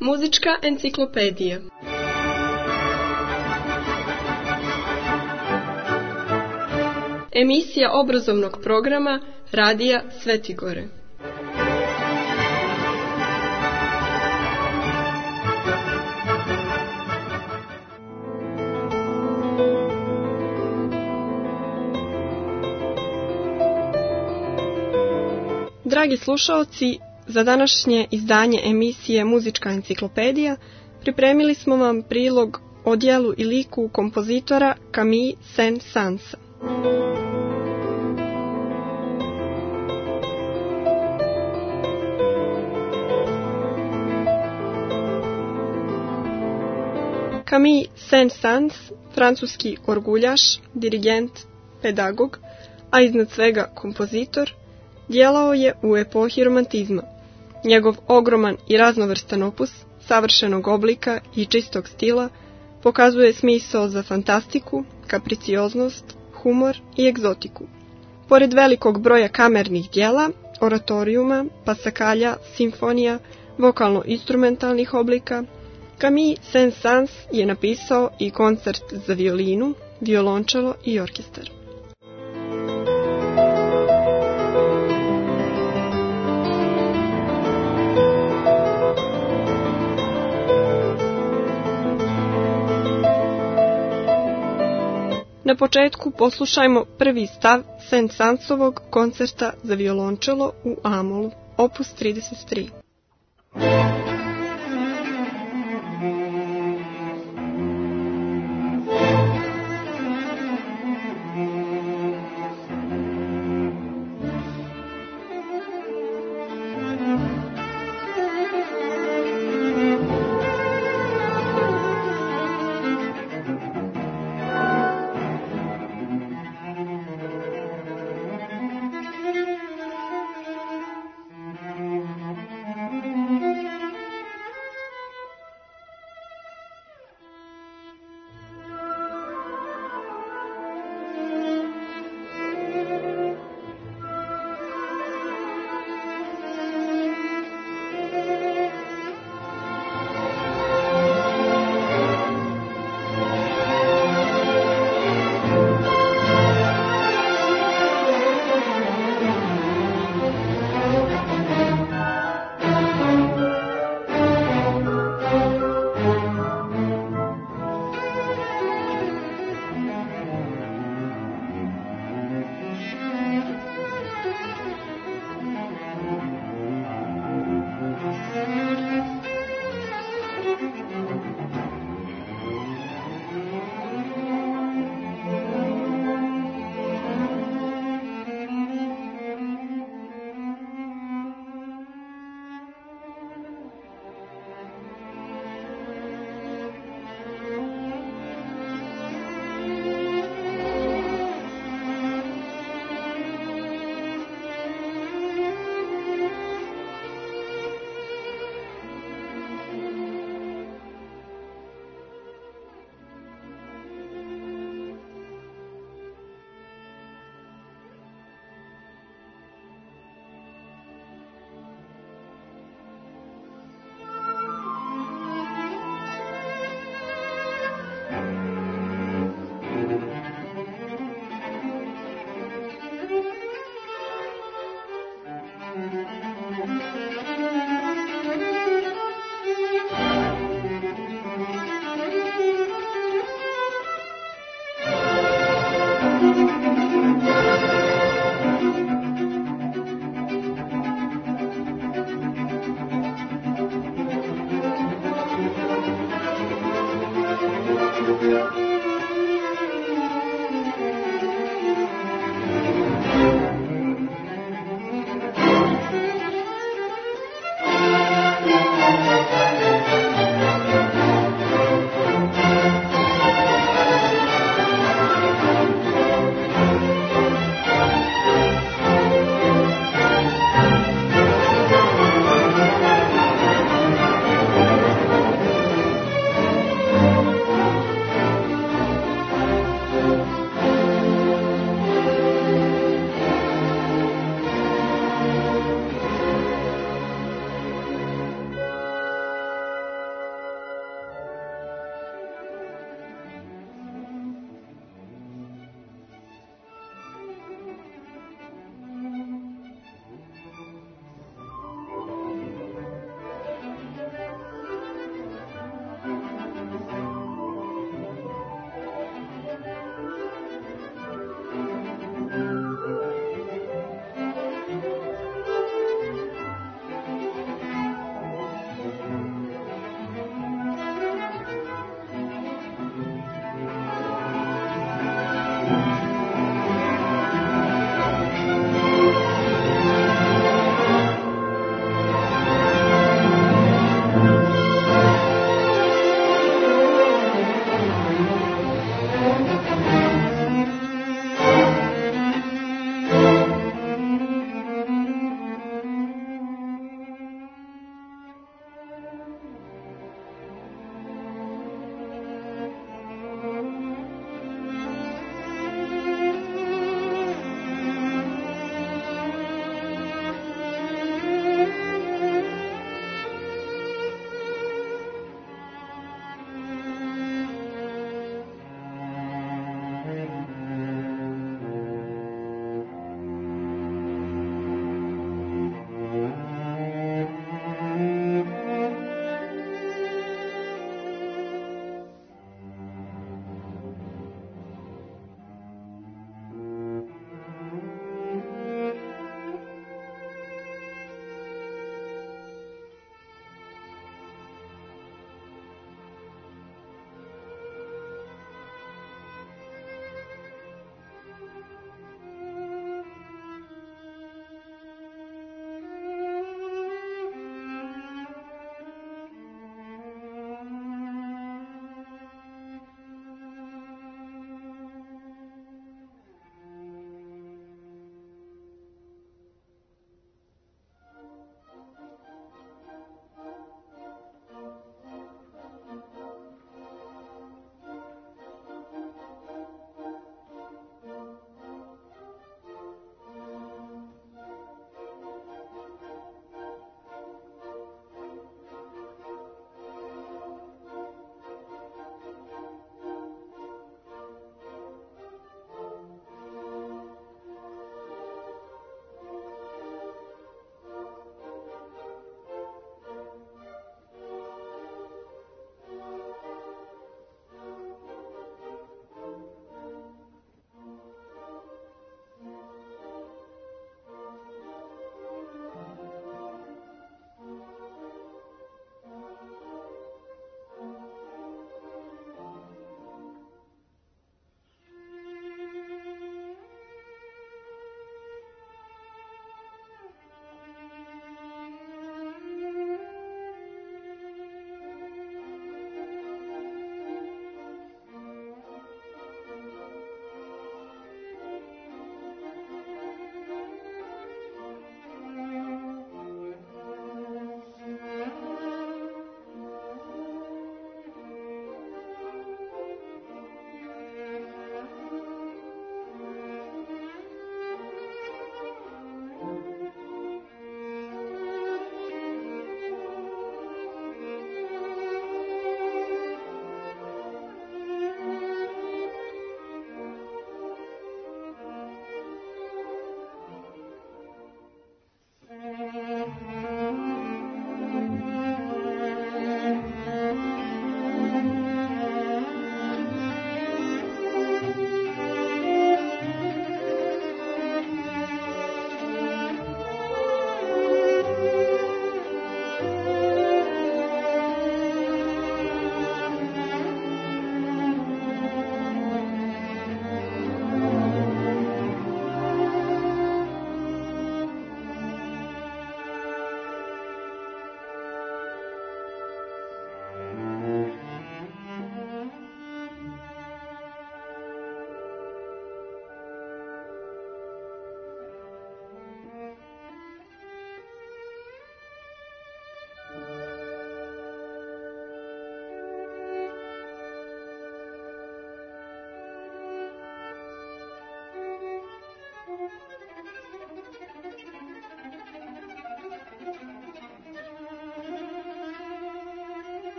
Muzička enciklopedija. Emisija obrazovnog programa Radija Svetigore. Dragi slušaoci, za današnje izdanje emisije Muzička enciklopedija pripremili smo vam prilog o djelu i liku kompozitora Camille Saint-Saënsa. Camille Saint-Saëns, francuski orguljaš, dirigent, pedagog, a iznad svega kompozitor, djelao je u epohi romantizma. Njegov ogroman i raznovrstan opus, savršenog oblika i čistog stila, pokazuje smisao za fantastiku, kapricioznost, humor i egzotiku. Pored velikog broja kamernih djela, oratorijuma, pasakalja, simfonija, vokalno-instrumentalnih oblika, Camille Saint-Saëns je napisao i koncert za violinu, violončelo i orkestar. Na početku poslušajmo prvi stav Saint-Saënsovog koncerta za violončelo u A-molu, opus 33.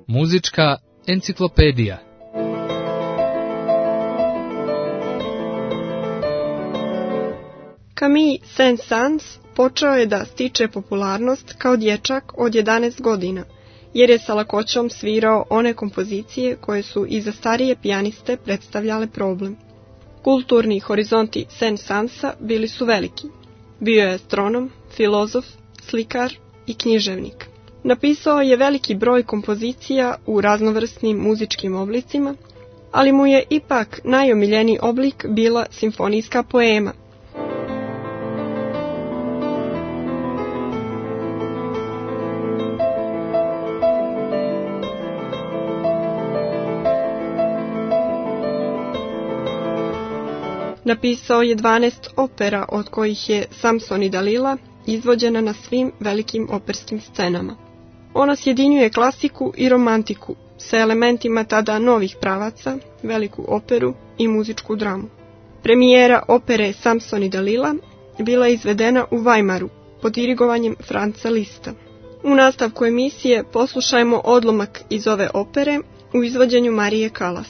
Muzička enciklopedija. Camille Saint-Saëns počeo je da stiče popularnost kao dječak od 11 godina, jer je sa lakoćom svirao one kompozicije koje su i za starije pijaniste predstavljale problem. Kulturni horizonti Saint-Saënsa bili su veliki. Bio je astronom, filozof, slikar i književnik. Napisao je veliki broj kompozicija u raznovrsnim muzičkim oblicima, ali mu je ipak najomiljeniji oblik bila simfonijska poema. Napisao je 12 opera, od kojih je Samson i Dalila izvođena na svim velikim operskim scenama. Ona sjedinjuje klasiku i romantiku sa elementima tada novih pravaca, veliku operu i muzičku dramu. Premijera opere Samson i Dalila bila je izvedena u Weimaru pod dirigovanjem Franza Liszta. U nastavku emisije poslušajmo odlomak iz ove opere u izvođenju Marije Callas.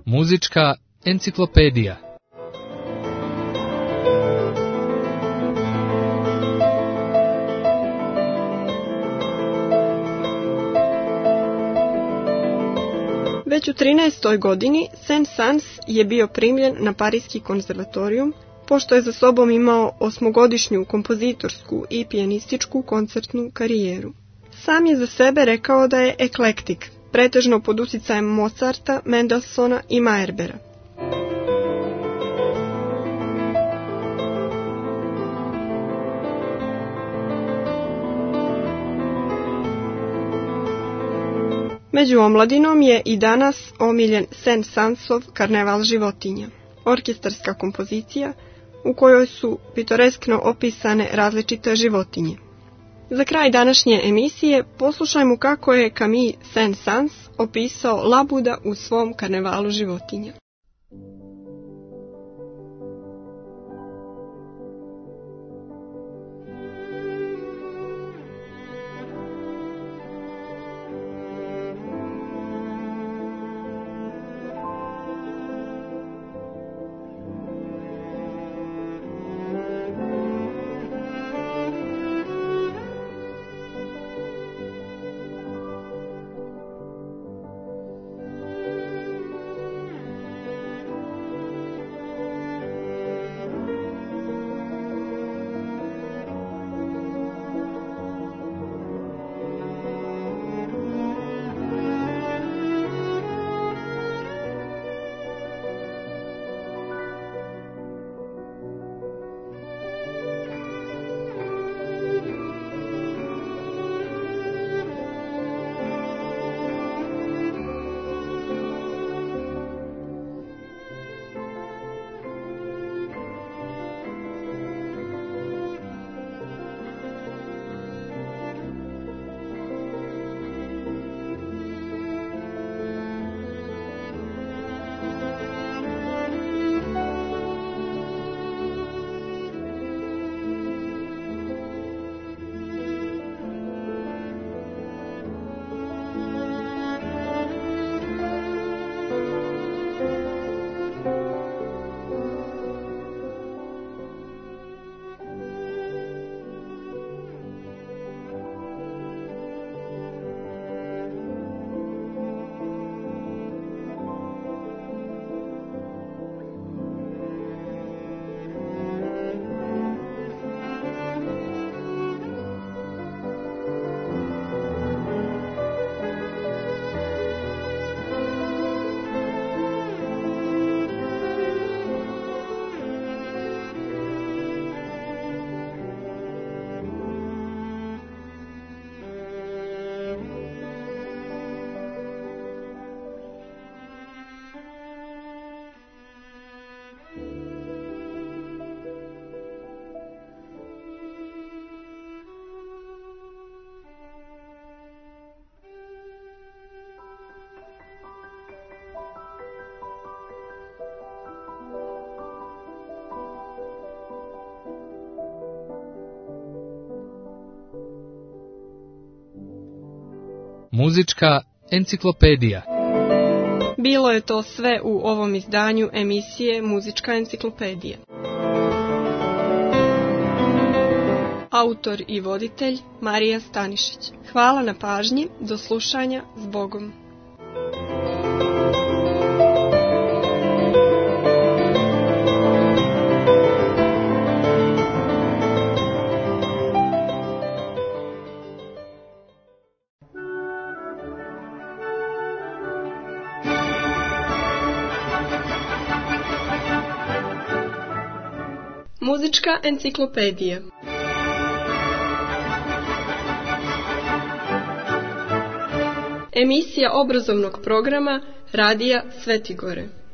Muzička enciklopedija. Već u 13. godini Saint-Saëns je bio primljen na Parijski konzervatorijum, pošto je za sobom imao 8-godišnju kompozitorsku i pijanističku koncertnu karijeru. Sam je za sebe rekao da je eklektik, pretežno pod uticajem Mozarta, Mendelssohna i Meyerbeera. Među omladinom je i danas omiljen Saint-Saënsov karneval životinja, orkestarska kompozicija u kojoj su pitoreskno opisane različite životinje. Za kraj današnje emisije poslušajmo kako je Camille Saint-Saëns opisao labuda u svom karnevalu životinja. Muzička enciklopedija. Bilo je to sve u ovom izdanju emisije Muzička enciklopedija. Autor i voditelj Marija Stanišić. Hvala na pažnji, do slušanja, s Bogom. Muzička enciklopedija. Emisija obrazovnog programa Radija Svetigore.